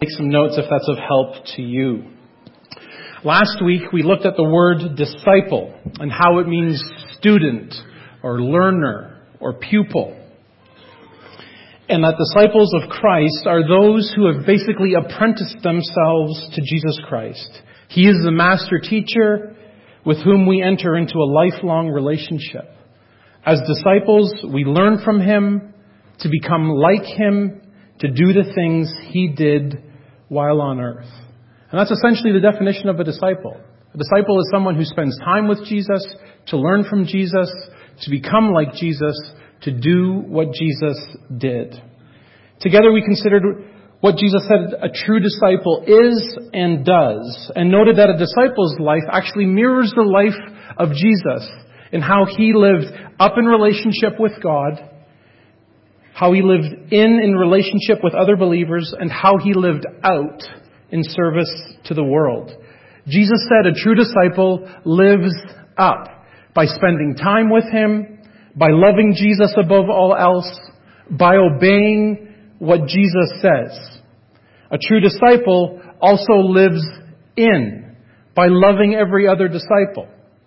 Take some notes if that's of help to you. Last week we looked at the word disciple and how it means student or learner or pupil. And that disciples of Christ are those who have basically apprenticed themselves to Jesus Christ. He is the master teacher with whom we enter into a lifelong relationship. As disciples, we learn from Him to become like Him, to do the things He did while on earth. And that's essentially the definition of a disciple. A disciple is someone who spends time with Jesus, to learn from Jesus, to become like Jesus, to do what Jesus did. Together we considered what Jesus said a true disciple is and does, and noted that a disciple's life actually mirrors the life of Jesus in how He lived up in relationship with God, how He lived in relationship with other believers, and how He lived out in service to the world. Jesus said a true disciple lives up by spending time with Him, by loving Jesus above all else, by obeying what Jesus says. A true disciple also lives in by loving every other disciple.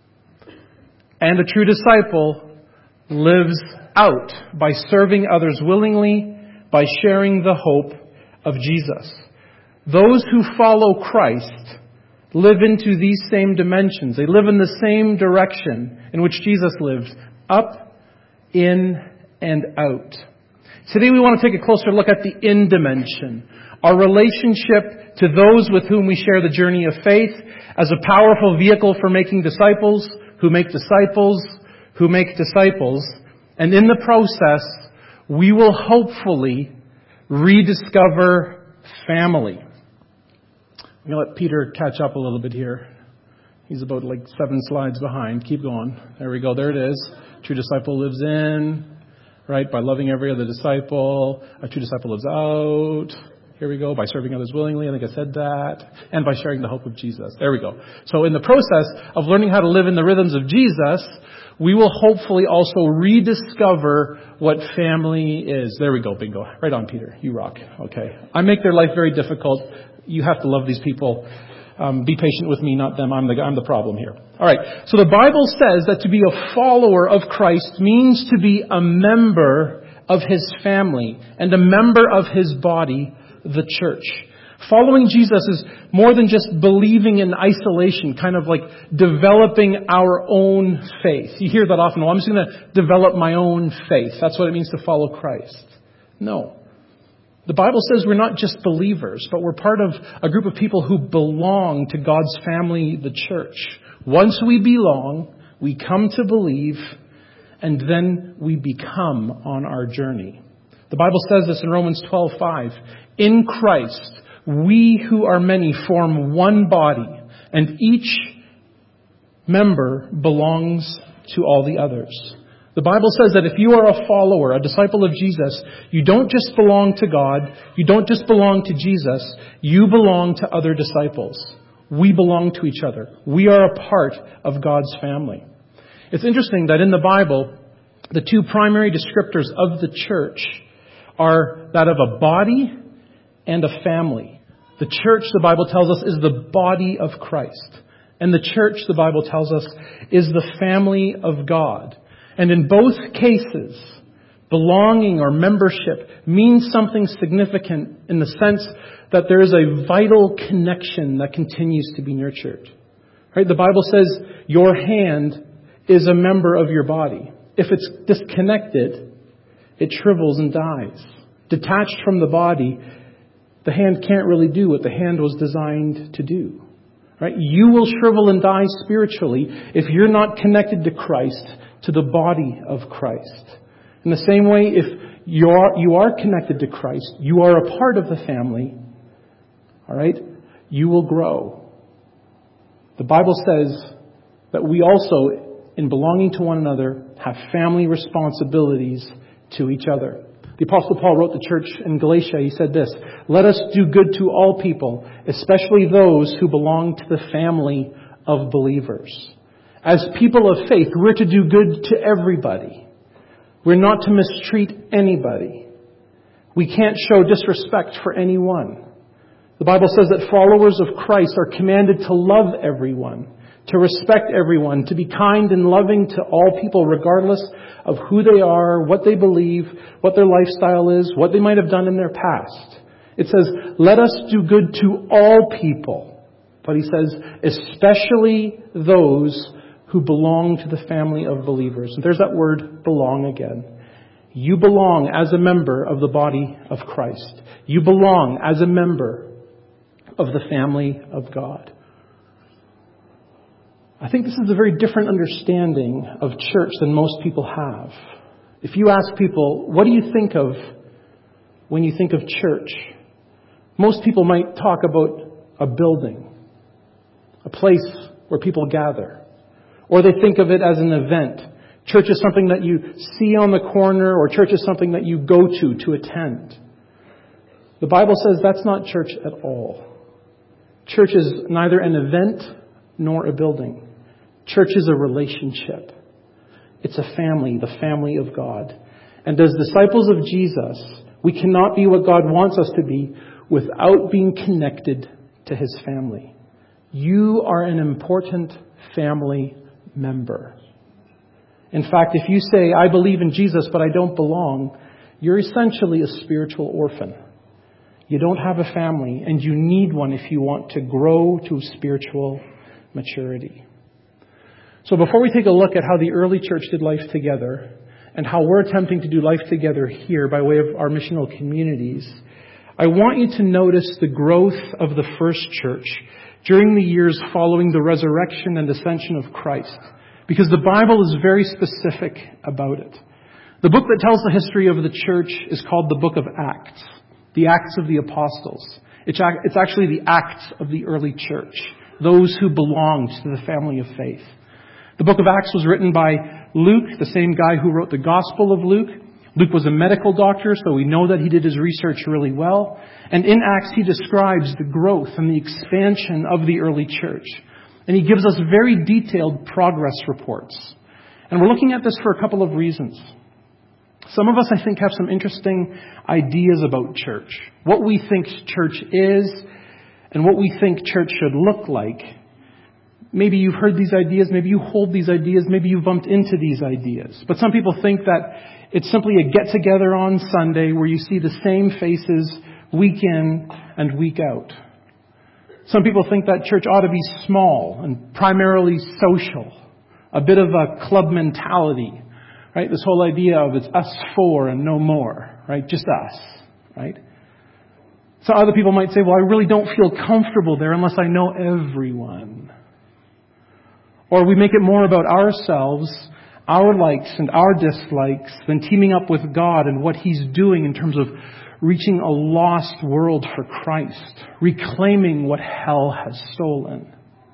And a true disciple lives out by serving others willingly, by sharing the hope of Jesus. Those who follow Christ live into these same dimensions. They live in the same direction in which Jesus lived, up, in, and out. Today we want to take a closer look at the in dimension, our relationship to those with whom we share the journey of faith as a powerful vehicle for making disciples, who make disciples, who make disciples. And in the process, we will hopefully rediscover family. I'm going to let Peter catch up a little bit here. He's about 7 slides behind. Keep going. There we go. There it is. True disciple lives in, right, by loving every other disciple. A true disciple lives out. Here we go. By serving others willingly. I think I said that. And by sharing the hope of Jesus. There we go. So in the process of learning how to live in the rhythms of Jesus, we will hopefully also rediscover what family is. There we go. Bingo. Right on, Peter. You rock. Okay. I make their life very difficult. You have to love these people. Be patient with me, not them. I'm the problem here. All right. So the Bible says that to be a follower of Christ means to be a member of His family and a member of His body, the church. Following Jesus is more than just believing in isolation, kind of like developing our own faith. You hear that often. Well, I'm just going to develop my own faith. That's what it means to follow Christ. No. The Bible says we're not just believers, but we're part of a group of people who belong to God's family, the church. Once we belong, we come to believe, and then we become on our journey. The Bible says this in Romans 12:5. In Christ, we who are many form one body, and each member belongs to all the others. The Bible says that if you are a follower, a disciple of Jesus, you don't just belong to God, you don't just belong to Jesus, you belong to other disciples. We belong to each other. We are a part of God's family. It's interesting that in the Bible, the two primary descriptors of the church are that of a body and a family. The church, the Bible tells us, is the body of Christ. And the church, the Bible tells us, is the family of God. And in both cases, belonging or membership means something significant in the sense that there is a vital connection that continues to be nurtured. Right? The Bible says your hand is a member of your body. If it's disconnected, it shrivels and dies. Detached from the body, the hand can't really do what the hand was designed to do. Right? You will shrivel and die spiritually if you're not connected to Christ, to the body of Christ. In the same way, if you are connected to Christ, you are a part of the family, all right, you will grow. The Bible says that we also, in belonging to one another, have family responsibilities to each other. The Apostle Paul wrote the church in Galatia, he said this, "Let us do good to all people, especially those who belong to the family of believers." As people of faith, we're to do good to everybody. We're not to mistreat anybody. We can't show disrespect for anyone. The Bible says that followers of Christ are commanded to love everyone, to respect everyone, to be kind and loving to all people regardless of who they are, what they believe, what their lifestyle is, what they might have done in their past. It says, let us do good to all people. But he says, especially those who belong to the family of believers. And there's that word, belong again. You belong as a member of the body of Christ. You belong as a member of the family of God. I think this is a very different understanding of church than most people have. If you ask people, what do you think of when you think of church? Most people might talk about a building, a place where people gather. Or they think of it as an event. Church is something that you see on the corner, or church is something that you go to attend. The Bible says that's not church at all. Church is neither an event nor a building. Church is a relationship. It's a family, the family of God. And as disciples of Jesus, we cannot be what God wants us to be without being connected to His family. You are an important family member. In fact, if you say, I believe in Jesus, but I don't belong, you're essentially a spiritual orphan. You don't have a family, and you need one if you want to grow to spiritual maturity. So before we take a look at how the early church did life together, and how we're attempting to do life together here by way of our missional communities, I want you to notice the growth of the first church during the years following the resurrection and ascension of Christ. Because the Bible is very specific about it. The book that tells the history of the church is called the book of Acts. The Acts of the Apostles. It's actually the Acts of the early church. Those who belonged to the family of faith. The book of Acts was written by Luke, the same guy who wrote the Gospel of Luke. Luke was a medical doctor, so we know that he did his research really well. And in Acts, he describes the growth and the expansion of the early church. And he gives us very detailed progress reports. And we're looking at this for a couple of reasons. Some of us, I think, have some interesting ideas about church. What we think church is and what we think church should look like. Maybe you've heard these ideas, maybe you hold these ideas, maybe you've bumped into these ideas. But some people think that it's simply a get-together on Sunday where you see the same faces week in and week out. Some people think that church ought to be small and primarily social. A bit of a club mentality, right? This whole idea of it's us four and no more, right? Just us, right? So other people might say, well, I really don't feel comfortable there unless I know everyone. Or we make it more about ourselves, our likes and our dislikes, than teaming up with God and what He's doing in terms of reaching a lost world for Christ, reclaiming what hell has stolen.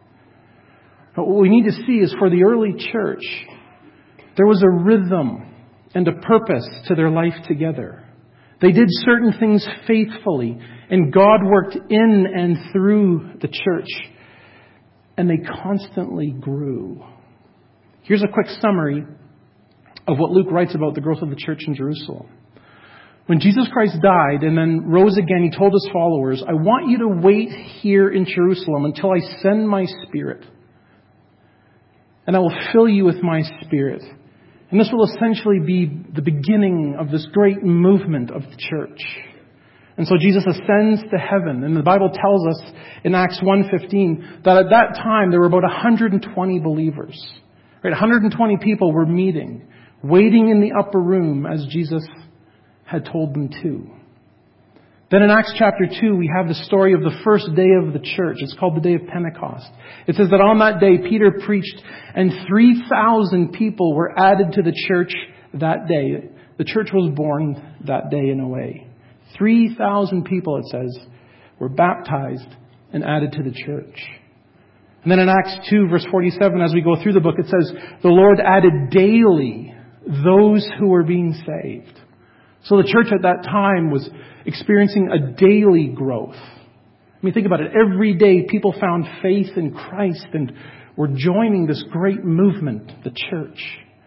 But what we need to see is for the early church, there was a rhythm and a purpose to their life together. They did certain things faithfully, and God worked in and through the church, and they constantly grew. Here's a quick summary of what Luke writes about the growth of the church in Jerusalem. When Jesus Christ died and then rose again, He told His followers, I want you to wait here in Jerusalem until I send my Spirit. And I will fill you with my Spirit. And this will essentially be the beginning of this great movement of the church. And so Jesus ascends to heaven. And the Bible tells us in Acts 1:15 that at that time there were about 120 believers. Right? 120 people were meeting, waiting in the upper room as Jesus had told them to. Then in Acts chapter 2, we have the story of the first day of the church. It's called the day of Pentecost. It says that on that day, Peter preached, and 3,000 people were added to the church that day. The church was born that day in a way. 3,000 people, it says, were baptized and added to the church. And then in Acts 2, verse 47, as we go through the book, it says, the Lord added daily those who were being saved. So the church at that time was experiencing a daily growth. I mean, think about it. Every day people found faith in Christ and were joining this great movement, the church.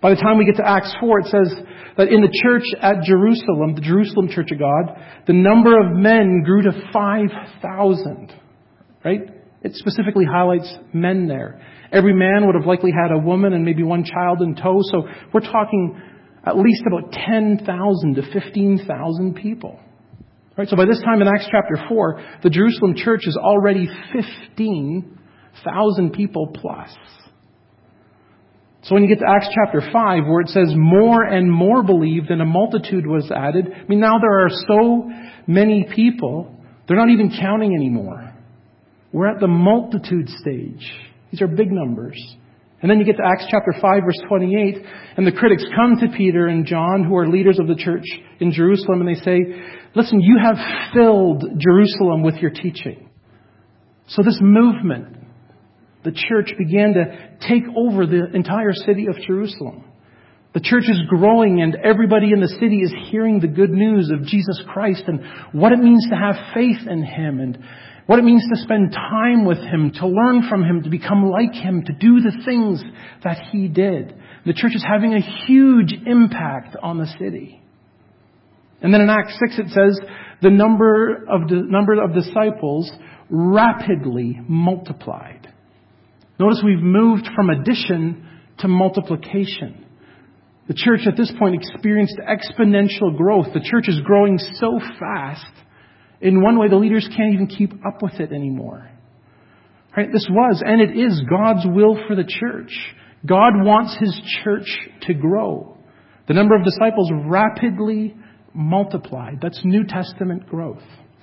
By the time we get to Acts 4, it says that in the church at Jerusalem, the Jerusalem Church of God, the number of men grew to 5,000. Right? It specifically highlights men there. Every man would have likely had a woman and maybe one child in tow. So we're talking at least about 10,000 to 15,000 people. Right? So by this time in Acts chapter 4, the Jerusalem church is already 15,000 people plus. So when you get to Acts chapter 5, where it says more and more believed and a multitude was added, I mean, now there are so many people, they're not even counting anymore. We're at the multitude stage. These are big numbers. And then you get to Acts chapter 5, verse 28, and the critics come to Peter and John, who are leaders of the church in Jerusalem, and they say, listen, you have filled Jerusalem with your teaching. So this movement, the church began to take over the entire city of Jerusalem. The church is growing and everybody in the city is hearing the good news of Jesus Christ and what it means to have faith in Him and what it means to spend time with Him, to learn from Him, to become like Him, to do the things that He did. The church is having a huge impact on the city. And then in Acts 6 it says the number of disciples rapidly multiplied. Notice we've moved from addition to multiplication. The church at this point experienced exponential growth. The church is growing so fast, in one way the leaders can't even keep up with it anymore. Right? This was, and it is, God's will for the church. God wants His church to grow. The number of disciples rapidly multiplied. That's New Testament growth.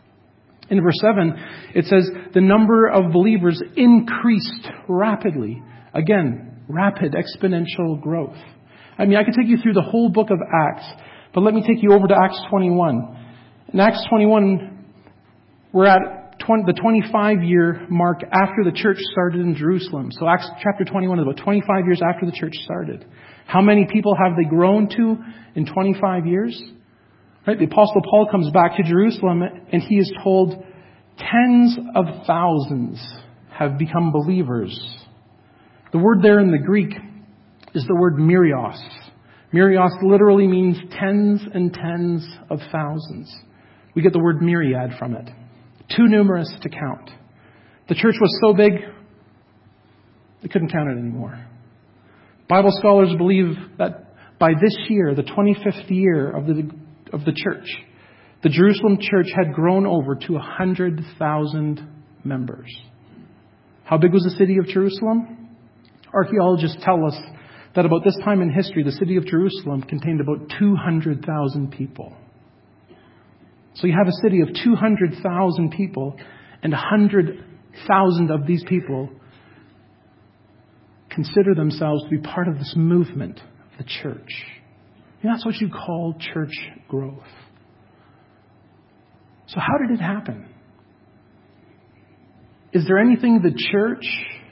In verse 7, it says, the number of believers increased rapidly. Again, rapid, exponential growth. I mean, I could take you through the whole book of Acts, but let me take you over to Acts 21. In Acts 21, we're at the 25-year mark after the church started in Jerusalem. So Acts chapter 21 is about 25 years after the church started. How many people have they grown to in 25 years? Right? The Apostle Paul comes back to Jerusalem and he is told tens of thousands have become believers. The word there in the Greek is the word myrios. Myrios literally means tens and tens of thousands. We get the word myriad from it. Too numerous to count. The church was so big, they couldn't count it anymore. Bible scholars believe that by this year, the 25th year of the church, the Jerusalem church had grown over to 100,000 members. How big was the city of Jerusalem? Archaeologists tell us that about this time in history, the city of Jerusalem contained about 200,000 people. So you have a city of 200,000 people, and 100,000 of these people consider themselves to be part of this movement of the church. And that's what you call church growth. So how did it happen? Is there anything the church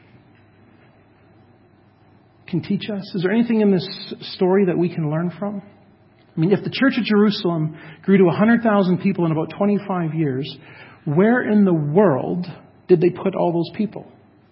can teach us? Is there anything in this story that we can learn from? I mean, if the church of Jerusalem grew to 100,000 people in about 25 years, where in the world did they put all those people?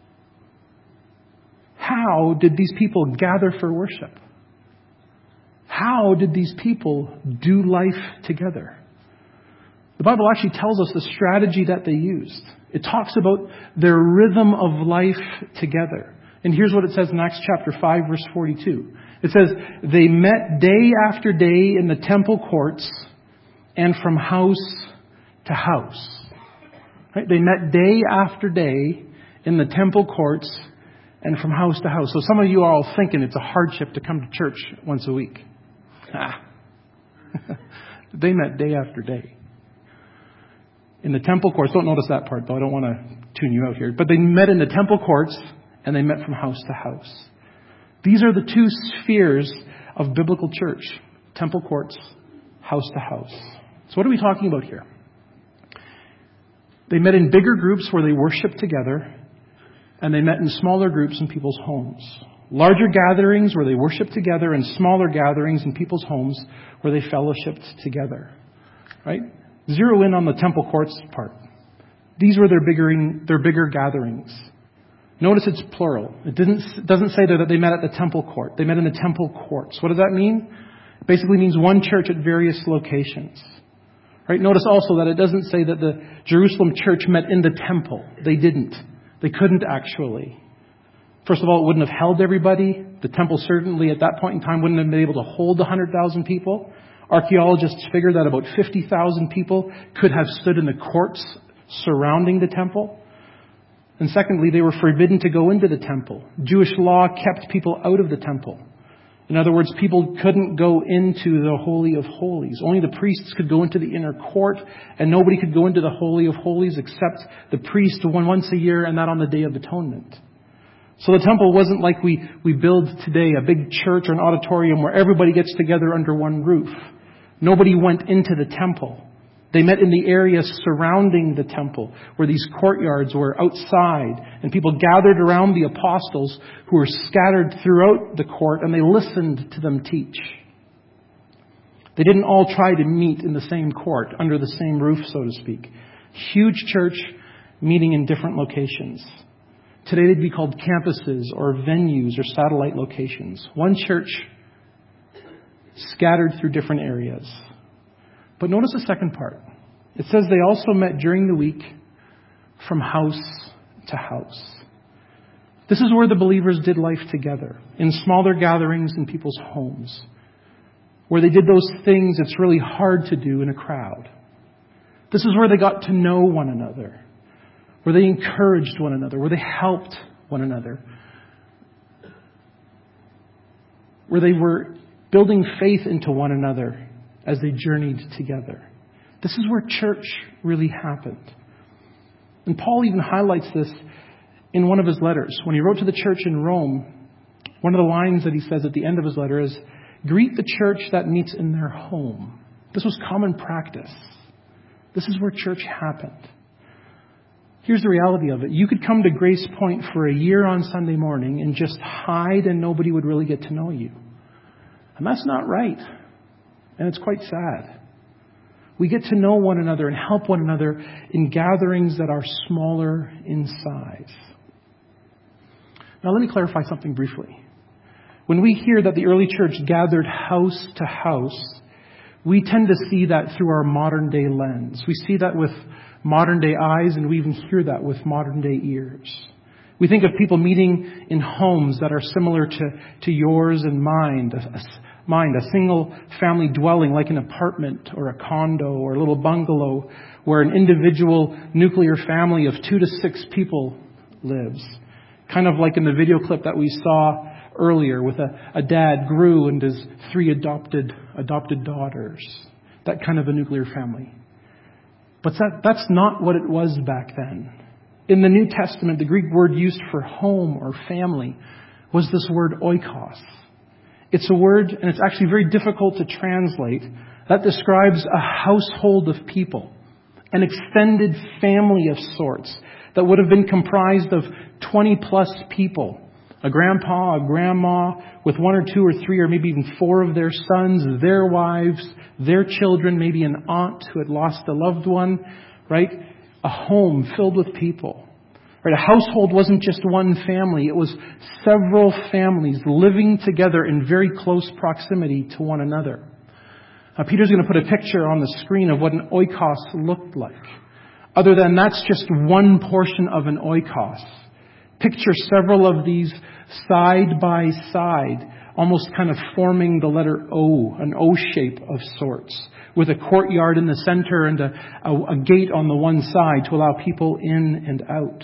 How did these people gather for worship? How did these people do life together? The Bible actually tells us the strategy that they used. It talks about their rhythm of life together. And here's what it says in Acts chapter 5, verse 42. It says, they met day after day in the temple courts and from house to house. Right? They met day after day in the temple courts and from house to house. So some of you are all thinking it's a hardship to come to church once a week. They met day after day. In the temple courts, don't notice that part though, I don't want to tune you out here. But they met in the temple courts and they met from house to house. These are the two spheres of biblical church. Temple courts, house to house. So what are we talking about here? They met in bigger groups where they worshiped together, and they met in smaller groups in people's homes. Larger gatherings where they worshiped together, and smaller gatherings in people's homes where they fellowshiped together. Right? Zero in on the temple courts part. These were their bigger gatherings. Notice it's plural. It doesn't say there that they met at the temple court. They met in the temple courts. What does that mean? It basically means one church at various locations. Right? Notice also that it doesn't say that the Jerusalem church met in the temple. They didn't. They couldn't actually. First of all, it wouldn't have held everybody. The temple certainly at that point in time wouldn't have been able to hold 100,000 people. Archaeologists figure that about 50,000 people could have stood in the courts surrounding the temple. And secondly, they were forbidden to go into the temple. Jewish law kept people out of the temple. In other words, people couldn't go into the Holy of Holies. Only the priests could go into the inner court, and nobody could go into the Holy of Holies except the priest once a year, and that on the Day of Atonement. So the temple wasn't like we build today, a big church or an auditorium where everybody gets together under one roof. Nobody went into the temple. They met in the area surrounding the temple, where these courtyards were outside, and people gathered around the apostles who were scattered throughout the court, and they listened to them teach. They didn't all try to meet in the same court, under the same roof, so to speak. Huge church meeting in different locations. Today they'd be called campuses or venues or satellite locations. One church scattered through different areas. But notice the second part. It says they also met during the week from house to house. This is where the believers did life together, in smaller gatherings in people's homes, where they did those things it's really hard to do in a crowd. This is where they got to know one another, where they encouraged one another, where they helped one another, where they were building faith into one another as they journeyed together. This is where church really happened. And Paul even highlights this in one of his letters. When he wrote to the church in Rome, one of the lines that he says at the end of his letter is, "Greet the church that meets in their home." This was common practice. This is where church happened. Here's the reality of it. You could come to Grace Point for a year on Sunday morning and just hide and nobody would really get to know you. And that's not right. And it's quite sad. We get to know one another and help one another in gatherings that are smaller in size. Now let me clarify something briefly. When we hear that the early church gathered house to house, we tend to see that through our modern day lens. We see that with modern day eyes, and we even hear that with modern day ears. We think of people meeting in homes that are similar to yours and mine, a single family dwelling like an apartment or a condo or a little bungalow where an individual nuclear family of 2 to 6 people lives. Kind of like in the video clip that we saw earlier with a dad, Gru, and his 3 adopted daughters. That kind of a nuclear family. But that's not what it was back then. In the New Testament, the Greek word used for home or family was this word oikos. It's a word, and it's actually very difficult to translate, that describes a household of people, an extended family of sorts that would have been comprised of 20 plus people. A grandpa, a grandma, with 1 or 2 or 3 or maybe even 4 of their sons, their wives, their children, maybe an aunt who had lost a loved one, right? A home filled with people. Right? A household wasn't just one family. It was several families living together in very close proximity to one another. Now, Peter's going to put a picture on the screen of what an oikos looked like. Other than that's just one portion of an oikos. Picture several of these side by side, almost kind of forming the letter O, an O shape of sorts, with a courtyard in the center and a gate on the one side to allow people in and out.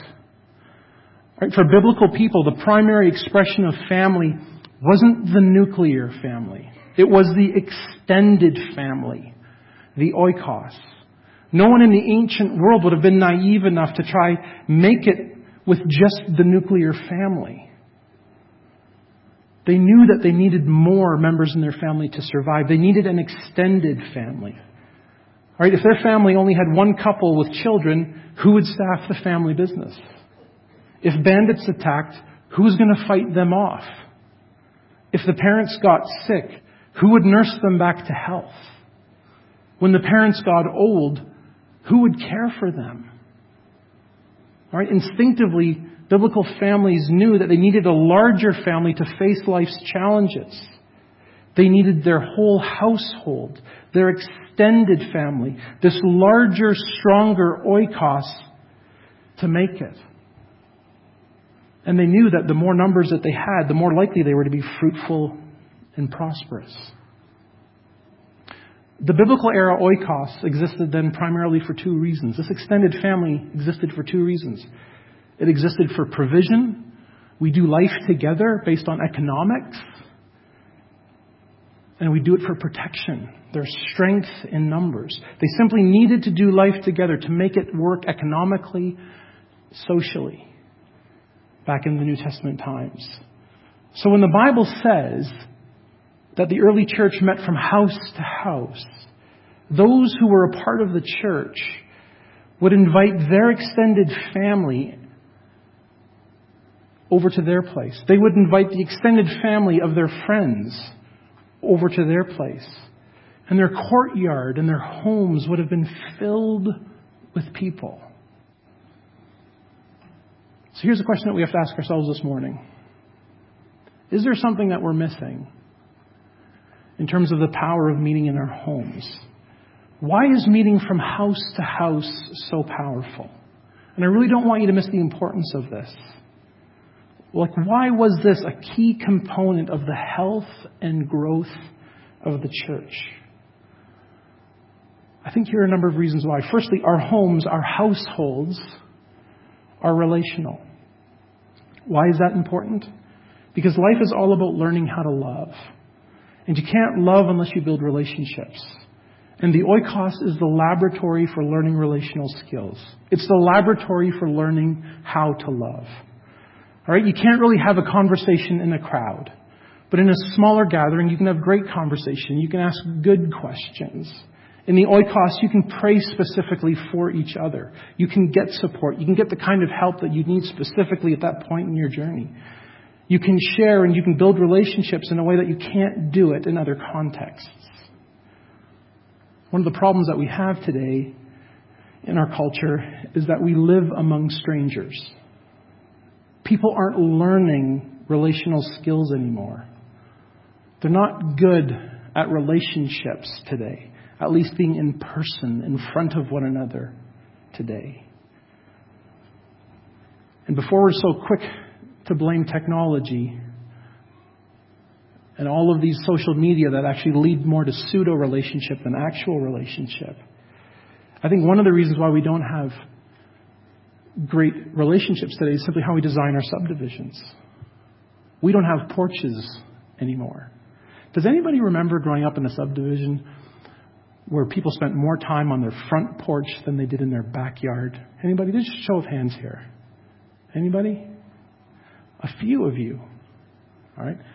Right? For biblical people, the primary expression of family wasn't the nuclear family. It was the extended family, the oikos. No one in the ancient world would have been naive enough to try make it with just the nuclear family. They knew that they needed more members in their family to survive. They needed an extended family. All right, if their family only had one couple with children, who would staff the family business? If bandits attacked, who was going to fight them off? If the parents got sick, who would nurse them back to health? When the parents got old, who would care for them? All right, instinctively, Biblical families knew that they needed a larger family to face life's challenges. They needed their whole household, their extended family, this larger, stronger oikos to make it. And they knew that the more numbers that they had, the more likely they were to be fruitful and prosperous. The biblical era oikos existed then primarily for two reasons. This extended family existed for two reasons. It existed for provision. We do life together based on economics. And we do it for protection. There's strength in numbers. They simply needed to do life together to make it work economically, socially, back in the New Testament times. So when the Bible says that the early church met from house to house, those who were a part of the church would invite their extended family over to their place. They would invite the extended family of their friends over to their place. And their courtyard and their homes would have been filled with people. So here's a question that we have to ask ourselves this morning. Is there something that we're missing in terms of the power of meeting in our homes? Why is meeting from house to house so powerful? And I really don't want you to miss the importance of this. Like, why was this a key component of the health and growth of the church? I think here are a number of reasons why. Firstly, our homes, our households, are relational. Why is that important? Because life is all about learning how to love. And you can't love unless you build relationships. And the oikos is the laboratory for learning relational skills. It's the laboratory for learning how to love. All right, you can't really have a conversation in a crowd. But in a smaller gathering, you can have great conversation. You can ask good questions. In the oikos, you can pray specifically for each other. You can get support. You can get the kind of help that you need specifically at that point in your journey. You can share and you can build relationships in a way that you can't do it in other contexts. One of the problems that we have today in our culture is that we live among strangers. People aren't learning relational skills anymore. They're not good at relationships today, at least being in person, in front of one another today. And before we're so quick to blame technology and all of these social media that actually lead more to pseudo-relationship than actual relationship, I think one of the reasons why we don't have great relationships today is simply how we design our subdivisions. We don't have porches anymore. Does anybody remember growing up in a subdivision where people spent more time on their front porch than they did in their backyard? Anybody? Just a show of hands here. Anybody? A few of you. All right.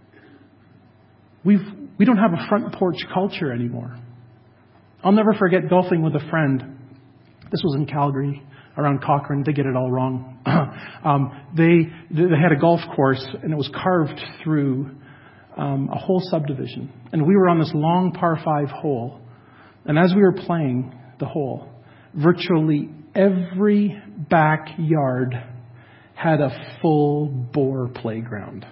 We don't have a front porch culture anymore. I'll never forget golfing with a friend. This was in Calgary, around Cochrane. They get it all wrong. They had a golf course, and it was carved through a whole subdivision. And we were on this long par 5 hole. And as we were playing the hole, virtually every backyard had a full bore playground.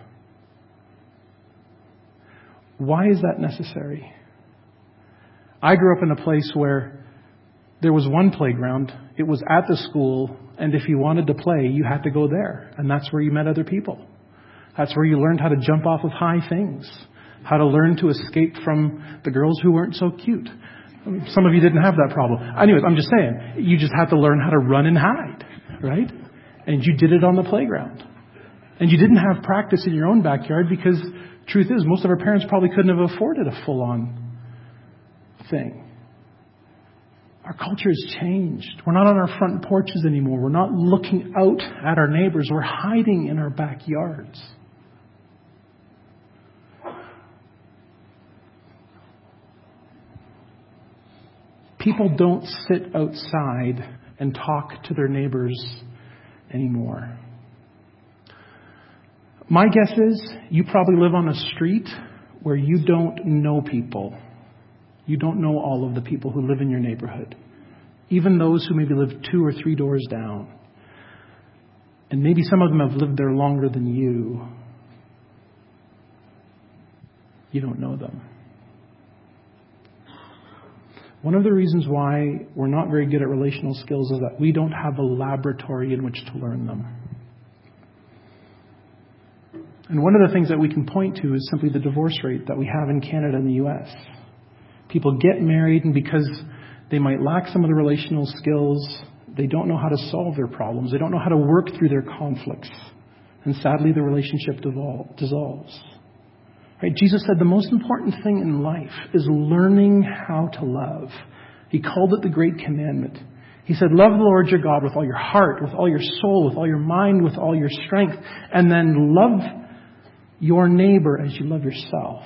Why is that necessary? I grew up in a place where there was one playground. It was at the school, and if you wanted to play, you had to go there. And that's where you met other people. That's where you learned how to jump off of high things, how to learn to escape from the girls who weren't so cute. Some of you didn't have that problem. Anyways, I'm just saying, you just had to learn how to run and hide, right? And you did it on the playground. And you didn't have practice in your own backyard because, truth is, most of our parents probably couldn't have afforded a full-on thing. Our culture has changed. We're not on our front porches anymore. We're not looking out at our neighbors. We're hiding in our backyards. People don't sit outside and talk to their neighbors anymore. My guess is you probably live on a street where you don't know people. You don't know all of the people who live in your neighborhood, even those who maybe live 2 or 3 doors down. And maybe some of them have lived there longer than you. You don't know them. One of the reasons why we're not very good at relational skills is that we don't have a laboratory in which to learn them. And one of the things that we can point to is simply the divorce rate that we have in Canada and the U.S. People get married, and because they might lack some of the relational skills, they don't know how to solve their problems. They don't know how to work through their conflicts. And sadly, the relationship dissolves. Right? Jesus said the most important thing in life is learning how to love. He called it the great commandment. He said, love the Lord your God with all your heart, with all your soul, with all your mind, with all your strength, and then love your neighbor as you love yourself.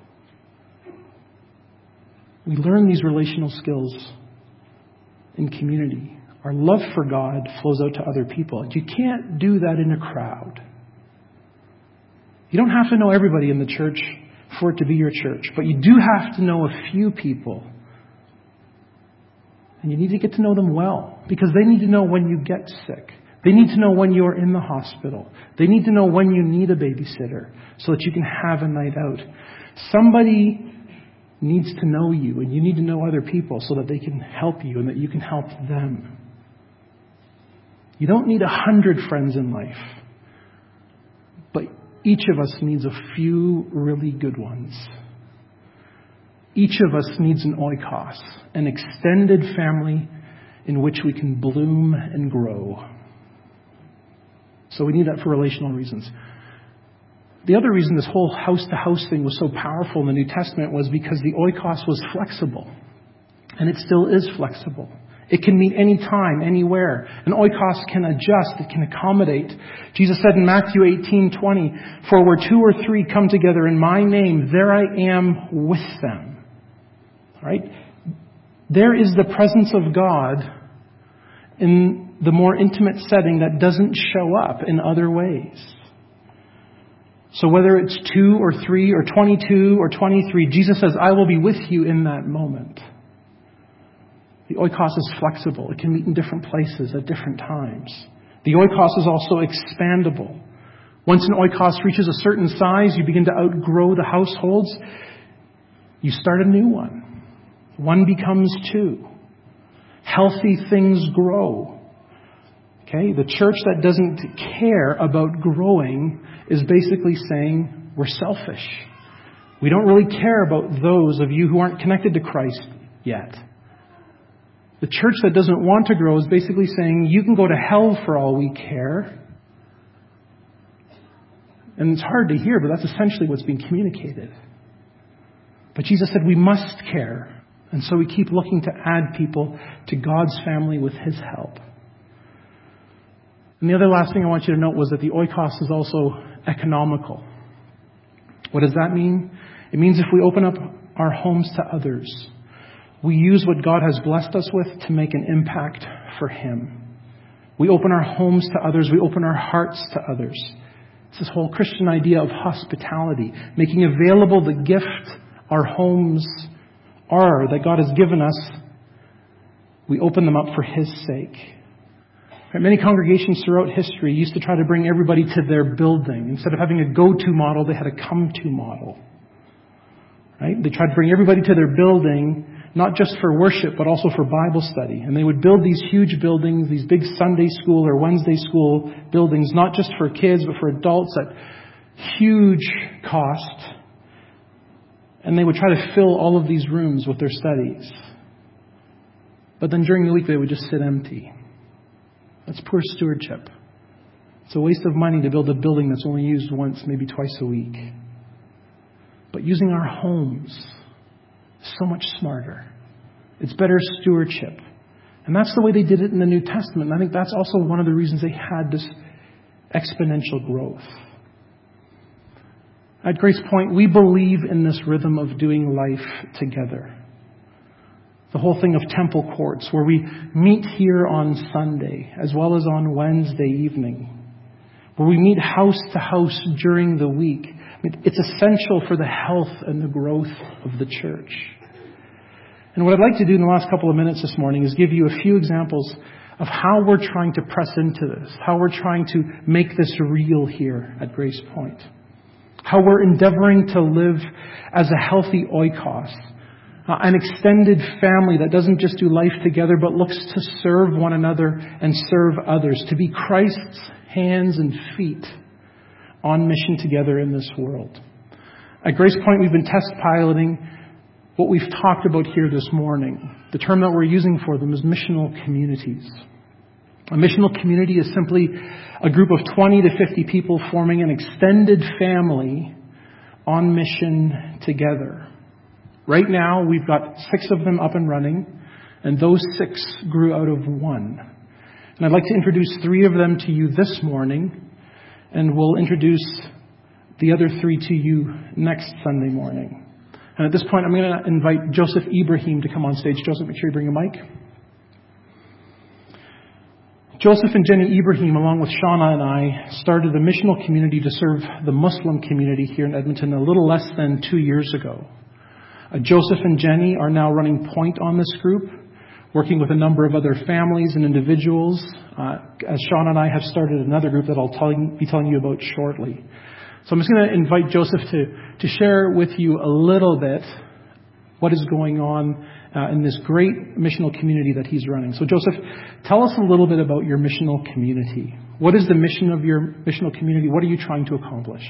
We learn these relational skills in community. Our love for God flows out to other people. You can't do that in a crowd. You don't have to know everybody in the church for it to be your church, but you do have to know a few people. And you need to get to know them well, because they need to know when you get sick. They need to know when you're in the hospital. They need to know when you need a babysitter so that you can have a night out. Somebody needs to know you, and you need to know other people so that they can help you and that you can help them. You don't need 100 friends in life, but each of us needs a few really good ones. Each of us needs an oikos, an extended family in which we can bloom and grow. So we need that for relational reasons. The other reason this whole house-to-house thing was so powerful in the New Testament was because the oikos was flexible. And it still is flexible. It can meet any time, anywhere. An oikos can adjust. It can accommodate. Jesus said in Matthew 18:20, "For where 2 or 3 come together in my name, there I am with them." All right? There is the presence of God in the more intimate setting that doesn't show up in other ways. So whether it's 2 or 3 or 22 or 23, Jesus says, I will be with you in that moment. The oikos is flexible. It can meet in different places at different times. The oikos is also expandable. Once an oikos reaches a certain size, you begin to outgrow the households. You start a new one. 1 becomes 2. Healthy things grow. Okay? The church that doesn't care about growing is basically saying we're selfish. We don't really care about those of you who aren't connected to Christ yet. The church that doesn't want to grow is basically saying you can go to hell for all we care. And it's hard to hear, but that's essentially what's being communicated. But Jesus said we must care. And so we keep looking to add people to God's family with His help. And the other last thing I want you to note was that the oikos is also economical. What does that mean? It means if we open up our homes to others, we use what God has blessed us with to make an impact for Him. We open our homes to others. We open our hearts to others. It's this whole Christian idea of hospitality, making available the gift our homes are that God has given us. We open them up for His sake. Many congregations throughout history used to try to bring everybody to their building. Instead of having a go-to model, they had a come-to model. Right? They tried to bring everybody to their building, not just for worship, but also for Bible study. And they would build these huge buildings, these big Sunday school or Wednesday school buildings, not just for kids, but for adults at huge cost. And they would try to fill all of these rooms with their studies. But then during the week, they would just sit empty. That's poor stewardship. It's a waste of money to build a building that's only used once, maybe twice a week. But using our homes is so much smarter. It's better stewardship. And that's the way they did it in the New Testament. And I think that's also one of the reasons they had this exponential growth. At Grace Point, we believe in this rhythm of doing life together. The whole thing of temple courts, where we meet here on Sunday, as well as on Wednesday evening, where we meet house to house during the week. I mean, it's essential for the health and the growth of the church. And what I'd like to do in the last couple of minutes this morning is give you a few examples of how we're trying to press into this, how we're trying to make this real here at Grace Point, how we're endeavoring to live as a healthy oikos, an extended family that doesn't just do life together but looks to serve one another and serve others, to be Christ's hands and feet on mission together in this world. At Grace Point, we've been test piloting what we've talked about here this morning. The term that we're using for them is missional communities. A missional community is simply a group of 20 to 50 people forming an extended family on mission together. Right now, we've got 6 of them up and running, and those 6 grew out of 1. And I'd like to introduce 3 of them to you this morning, and we'll introduce the other 3 to you next Sunday morning. And at this point, I'm going to invite Joseph Ibrahim to come on stage. Joseph, make sure you bring a mic. Joseph and Jenny Ibrahim, along with Shauna and I, started a missional community to serve the Muslim community here in Edmonton a little less than 2 years ago. Joseph and Jenny are now running point on this group, working with a number of other families and individuals, as Sean and I have started another group that I'll be telling you about shortly. So I'm just going to invite Joseph to share with you a little bit what is going on in this great missional community that he's running. So Joseph, tell us a little bit about your missional community. What is the mission of your missional community? What are you trying to accomplish?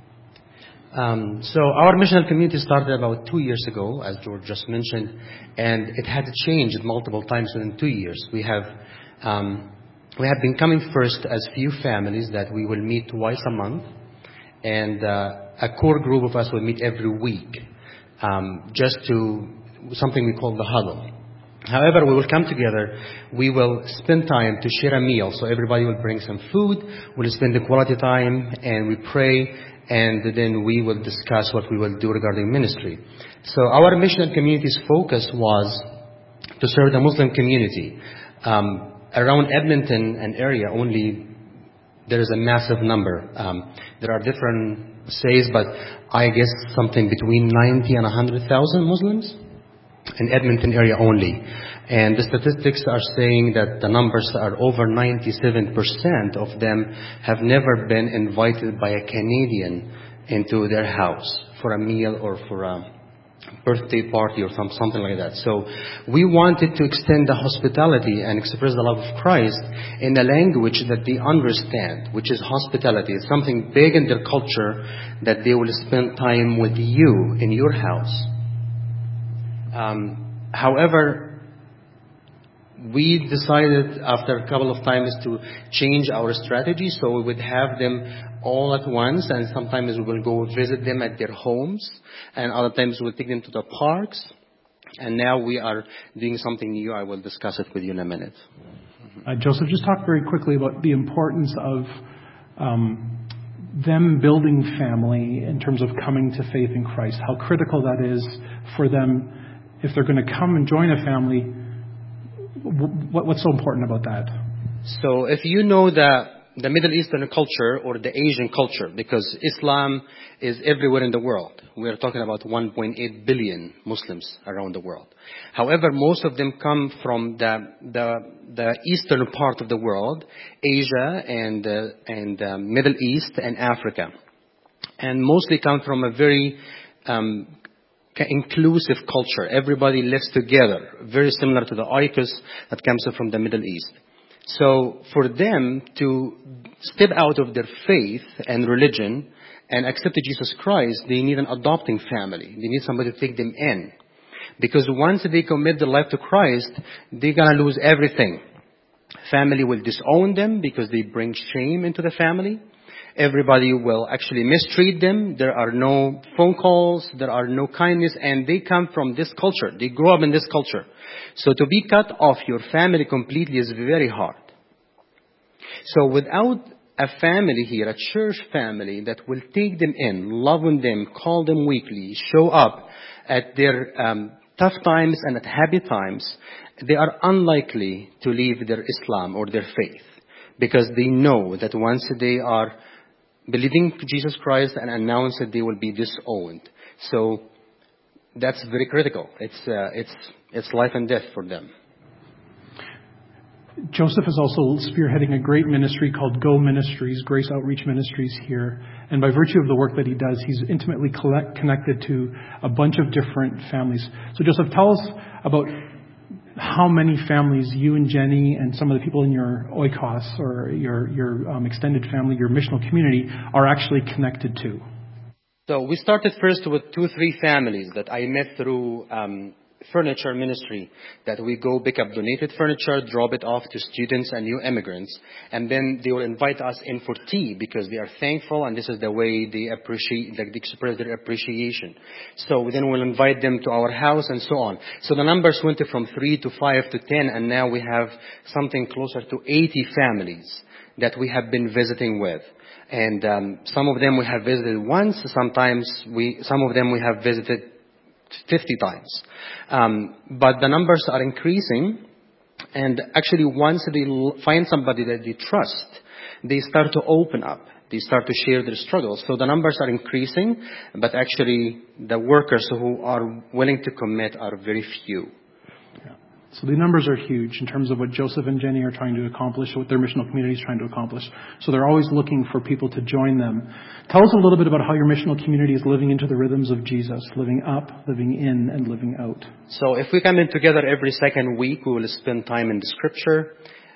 So our missional community started about 2 years ago, as George just mentioned, and it had changed multiple times within 2 years. We have been coming first as few families that we will meet twice a month, and a core group of us will meet every week, just to something we call the huddle. However, we will come together, we will spend time to share a meal, so everybody will bring some food, we'll spend the quality time, and we pray, and then we will discuss what we will do regarding ministry. So our mission and community's focus was to serve the Muslim community. Around Edmonton and area only, there is a massive number. There are different says, but I guess something between 90 and 100,000 Muslims in Edmonton area only. And the statistics are saying that the numbers are over 97% of them have never been invited by a Canadian into their house for a meal or for a birthday party or something like that. So we wanted to extend the hospitality and express the love of Christ in a language that they understand, which is hospitality. It's something big in their culture that they will spend time with you in your house. However, we decided after a couple of times to change our strategy, so we would have them all at once, and sometimes we will go visit them at their homes, and other times we'll take them to the parks. And now we are doing something new. I will discuss it with you in a minute. Joseph, just talk very quickly about the importance of them building family in terms of coming to faith in Christ, how critical that is for them if they're going to come and join a family. What's so important about that? So if you know the Middle Eastern culture or the Asian culture, because Islam is everywhere in the world. We are talking about 1.8 billion Muslims around the world. However, most of them come from the eastern part of the world, Asia and Middle East and Africa. And mostly come from a very inclusive culture. Everybody lives together, very similar to the oikos that comes from the Middle East. So for them to step out of their faith and religion and accept Jesus Christ, they need an adopting family. They need somebody to take them in. Because once they commit their life to Christ, they're going to lose everything. Family will disown them because they bring shame into the family. Everybody will actually mistreat them. There are no phone calls. There are no kindness. And they come from this culture. They grow up in this culture. So to be cut off your family completely is very hard. So without a family here, a church family that will take them in, love on them, call them weekly, show up at their tough times and at happy times, they are unlikely to leave their Islam or their faith. Because they know that once they are believing Jesus Christ and announce that they will be disowned. So that's very critical. It's life and death for them. Joseph is also spearheading a great ministry called Go Ministries, Grace Outreach Ministries here. And by virtue of the work that he does, he's intimately connected to a bunch of different families. So Joseph, tell us about how many families you and Jenny and some of the people in your oikos or your extended family, your missional community, are actually connected to. So we started first with 2-3 families that I met through furniture ministry, that we go pick up donated furniture, drop it off to students and new immigrants, and then they will invite us in for tea because they are thankful, and this is the way they appreciate, like, they express their appreciation. So then we'll invite them to our house and so on. So the numbers went from 3 to 5 to 10, and now we have something closer to 80 families that we have been visiting with. And some of them we have visited once, some of them we have visited 50 times. But the numbers are increasing, and actually once they find somebody that they trust, they start to open up. They start to share their struggles. So the numbers are increasing, but actually the workers who are willing to commit are very few. So the numbers are huge in terms of what Joseph and Jenny are trying to accomplish, what their missional community is trying to accomplish. So they're always looking for people to join them. Tell us a little bit about how your missional community is living into the rhythms of Jesus, living up, living in, and living out. So if we come in together every second week, we will spend time in the scripture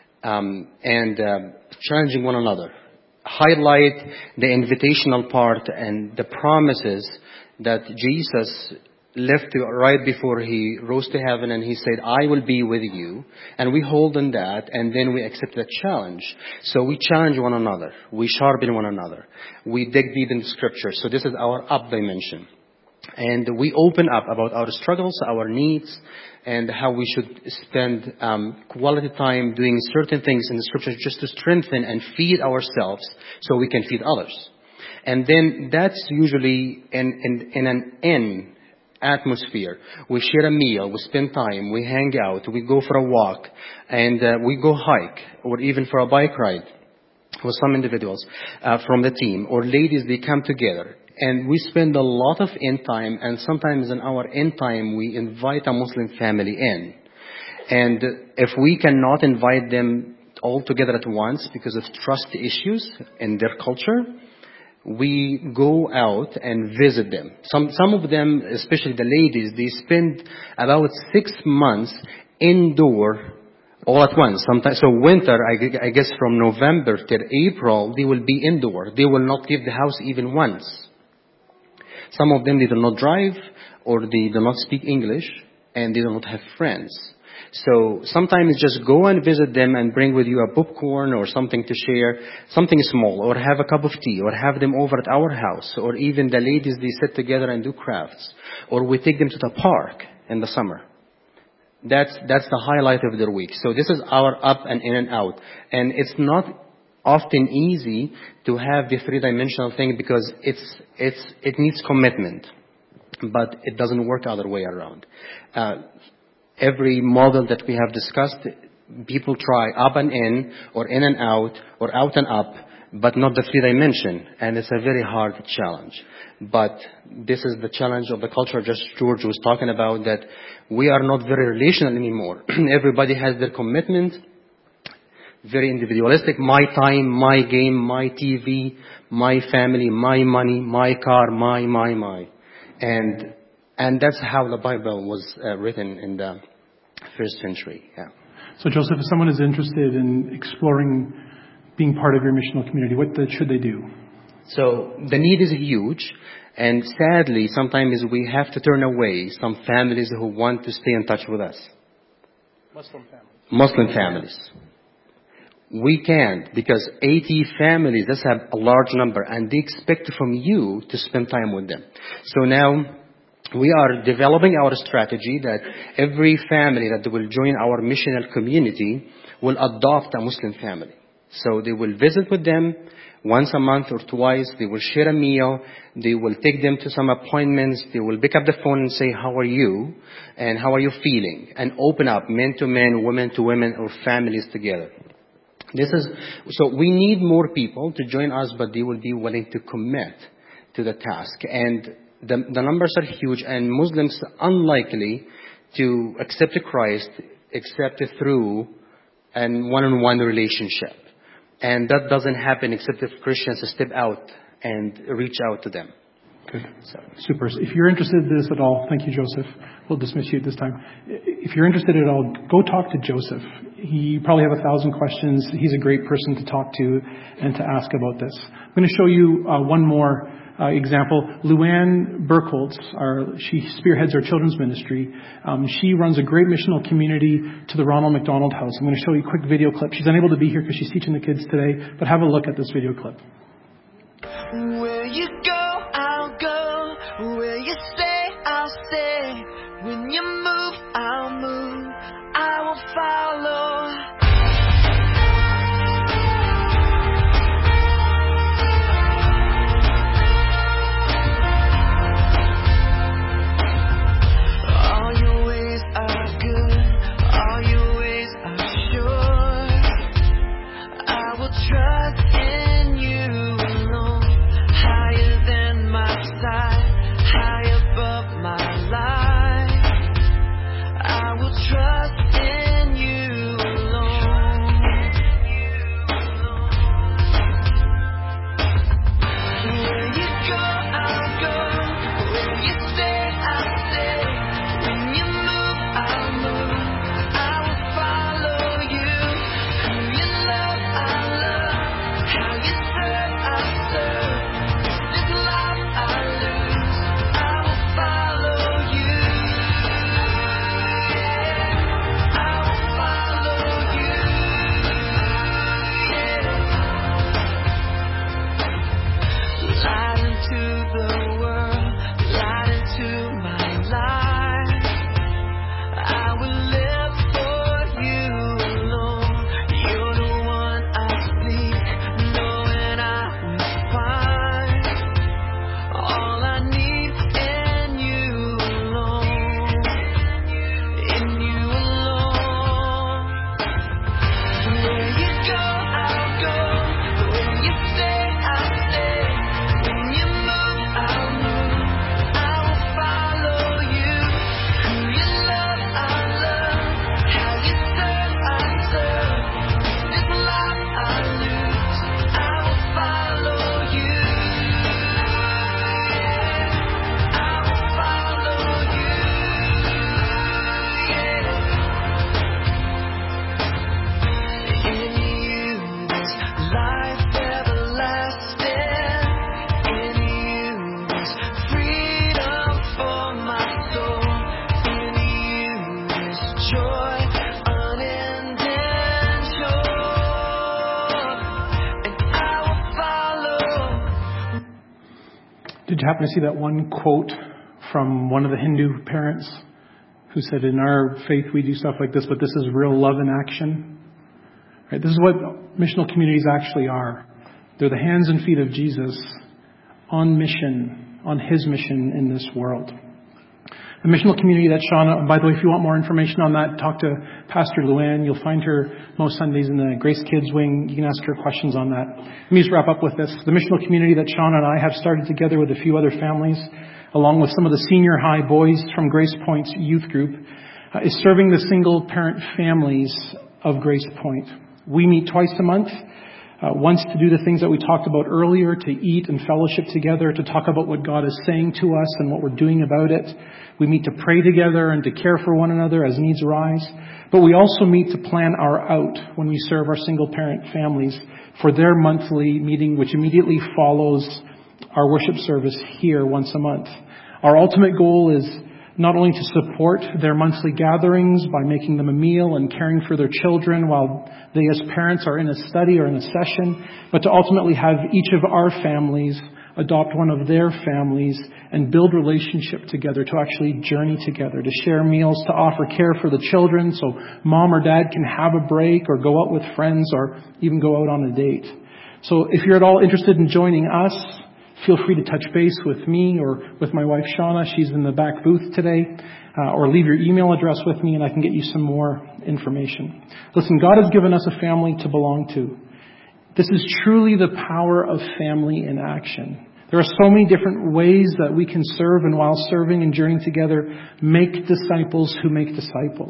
and challenging one another. Highlight the invitational part and the promises that Jesus left right before he rose to heaven, and he said, I will be with you. And we hold on that, and then we accept that challenge. So we challenge one another. We sharpen one another. We dig deep in the scripture. So this is our up dimension. And we open up about our struggles, our needs, and how we should spend quality time doing certain things in the scriptures just to strengthen and feed ourselves so we can feed others. And then that's usually in an atmosphere. We share a meal, we spend time, we hang out, we go for a walk, and we go hike, or even for a bike ride with some individuals from the team, or ladies, they come together. And we spend a lot of end time, and sometimes in our end time, we invite a Muslim family in. And if we cannot invite them all together at once because of trust issues in their culture, we go out and visit them. Some of them, especially the ladies, they spend about 6 months indoor all at once. Sometimes, so winter, I guess from November till April, they will be indoor. They will not leave the house even once. Some of them, they do not drive, or they do not speak English, and they do not have friends. So sometimes just go and visit them and bring with you a popcorn or something to share, something small, or have a cup of tea, or have them over at our house, or even the ladies, they sit together and do crafts, or we take them to the park in the summer. That's the highlight of their week. So this is our up and in and out. And it's not often easy to have the three-dimensional thing because it needs commitment, but it doesn't work other way around. Every model that we have discussed, people try up and in, or in and out, or out and up, but not the three-dimension. And it's a very hard challenge. But this is the challenge of the culture just George was talking about, that we are not very relational anymore. Everybody has their commitment, very individualistic. My time, my game, my TV, my family, my money, my car, my. And that's how the Bible was written in the first century. Yeah. So Joseph, if someone is interested in exploring being part of your missional community, what should they do? So the need is huge. And sadly, sometimes we have to turn away some families who want to stay in touch with us. Muslim families. We can't, because 80 families, that's a large number, and they expect from you to spend time with them. So now, we are developing our strategy that every family that will join our missional community will adopt a Muslim family. So they will visit with them once a month or twice. They will share a meal. They will take them to some appointments. They will pick up the phone and say, how are you? And how are you feeling? And open up men to men, women to women, or families together. So we need more people to join us, but they will be willing to commit to the task. And the numbers are huge, and Muslims are unlikely to accept Christ except through and one-on-one relationship. And that doesn't happen except if Christians step out and reach out to them. Good. Super. If you're interested in this at all, thank you, Joseph. We'll dismiss you at this time. If you're interested at all, go talk to Joseph. You probably have 1,000 questions. He's a great person to talk to and to ask about this. I'm going to show you one more example. Luann Burkholz, she spearheads our children's ministry. She runs a great missional community to the Ronald McDonald House. I'm going to show you a quick video clip. She's unable to be here because she's teaching the kids today, but have a look at this video clip. Where you go, I'll go. Where you stay, I'll stay. When you move, I'll move. I will follow. Did you happen to see that one quote from one of the Hindu parents who said, in our faith we do stuff like this, but this is real love in action? Right? This is what missional communities actually are. They're the hands and feet of Jesus on mission, on his mission in this world. The missional community that Shauna, by the way, if you want more information on that, talk to Pastor Luann. You'll find her most Sundays in the Grace Kids wing. You can ask her questions on that. Let me just wrap up with this. The missional community that Shauna and I have started together with a few other families, along with some of the senior high boys from Grace Point's youth group, is serving the single parent families of Grace Point. We meet twice a month. Once to do the things that we talked about earlier, to eat and fellowship together, to talk about what God is saying to us and what we're doing about it. We meet to pray together and to care for one another as needs arise. But we also meet to plan our out when we serve our single-parent families for their monthly meeting, which immediately follows our worship service here once a month. Our ultimate goal is not only to support their monthly gatherings by making them a meal and caring for their children while they as parents are in a study or in a session, but to ultimately have each of our families adopt one of their families and build relationship together, to actually journey together, to share meals, to offer care for the children so mom or dad can have a break or go out with friends or even go out on a date. So if you're at all interested in joining us, feel free to touch base with me or with my wife, Shauna. She's in the back booth today. Or leave your email address with me and I can get you some more information. Listen, God has given us a family to belong to. This is truly the power of family in action. There are so many different ways that we can serve, and while serving and journeying together, make disciples who make disciples.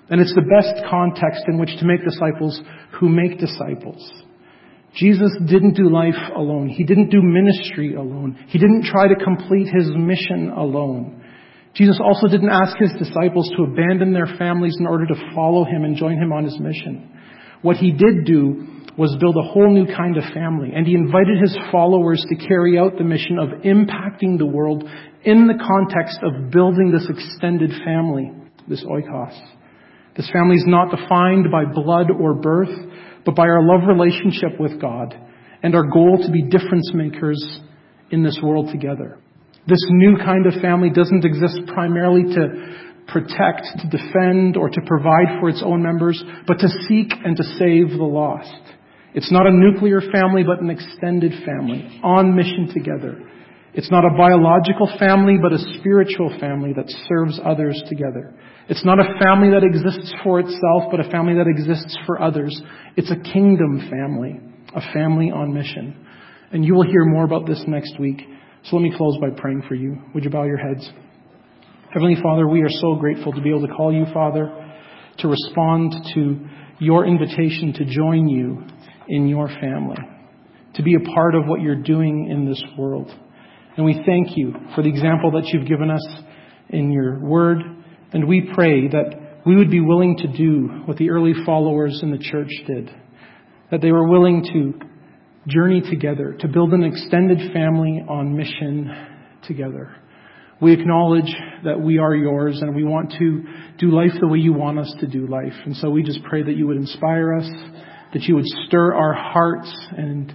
And it's the best context in which to make disciples who make disciples. Jesus didn't do life alone. He didn't do ministry alone. He didn't try to complete his mission alone. Jesus also didn't ask his disciples to abandon their families in order to follow him and join him on his mission. What he did do was build a whole new kind of family, and he invited his followers to carry out the mission of impacting the world in the context of building this extended family, this oikos. This family is not defined by blood or birth, but by our love relationship with God and our goal to be difference makers in this world together. This new kind of family doesn't exist primarily to protect, to defend, or to provide for its own members, but to seek and to save the lost. It's not a nuclear family, but an extended family, on mission together. It's not a biological family, but a spiritual family that serves others together. It's not a family that exists for itself, but a family that exists for others. It's a kingdom family, a family on mission. And you will hear more about this next week. So let me close by praying for you. Would you bow your heads? Heavenly Father, we are so grateful to be able to call you Father, to respond to your invitation to join you in your family, to be a part of what you're doing in this world. And we thank you for the example that you've given us in your word. And we pray that we would be willing to do what the early followers in the church did, that they were willing to journey together, to build an extended family on mission together. We acknowledge that we are yours and we want to do life the way you want us to do life. And so we just pray that you would inspire us, that you would stir our hearts and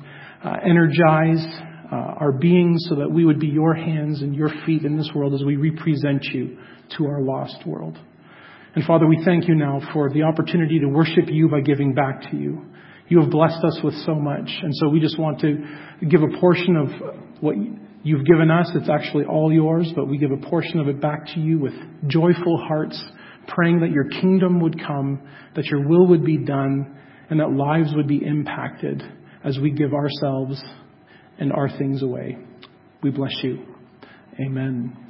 energize our beings so that we would be your hands and your feet in this world as we represent you to our lost world. And Father, we thank you now for the opportunity to worship you by giving back to you. You have blessed us with so much. And so we just want to give a portion of what you've given us. It's actually all yours, but we give a portion of it back to you with joyful hearts, praying that your kingdom would come, that your will would be done, and that lives would be impacted as we give ourselves and our things away. We bless you. Amen.